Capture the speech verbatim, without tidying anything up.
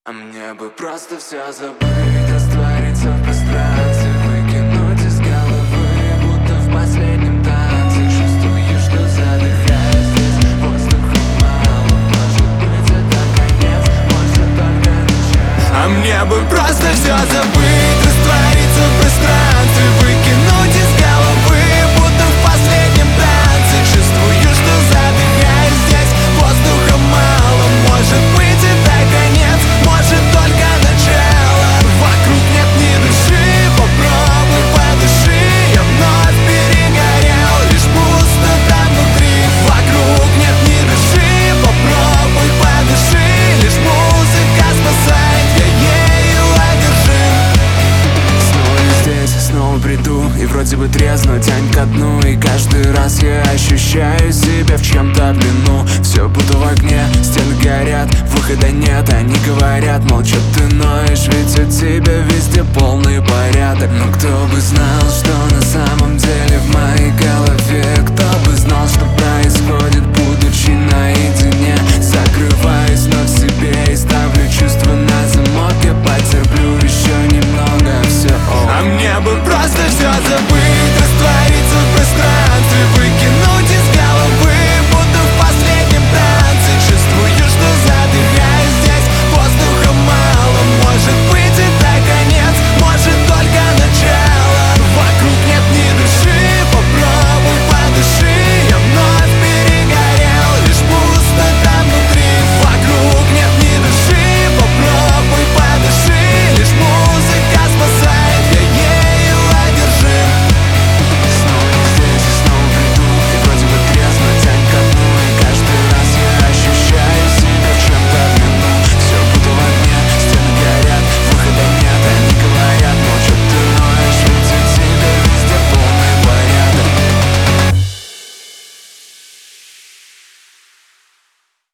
А мне бы просто все забыть, раствориться в пространстве, выкинуть из головы, будто в последнем танце. Чувствую, что задыхаюсь здесь, воздуха мало. Может быть, это конец, может только начало. А мне бы просто все забыть, раствориться в пространстве, выкинуть из головы, будто в последнем танце. Чувствую, что задыхаюсь здесь, воздуха мало. Может быть, это конец, может только начало. Вокруг нет ни души, попробуй подыши. Я вновь перегорел, лишь пустота внутри. Вокруг нет ни души, попробуй подыши. Лишь музыка спасает, я ею одержим. Снова я здесь, снова приду, и вроде бы трезво тянет ко дну. И каждый раз я ощущаю себя в чем-то плену. Все будто в огне, стены горят, выхода нет. Они говорят, молчат, ты ноешь, ведь у тебя везде полный порядок. Но кто бы знал, что на самом деле в моей голове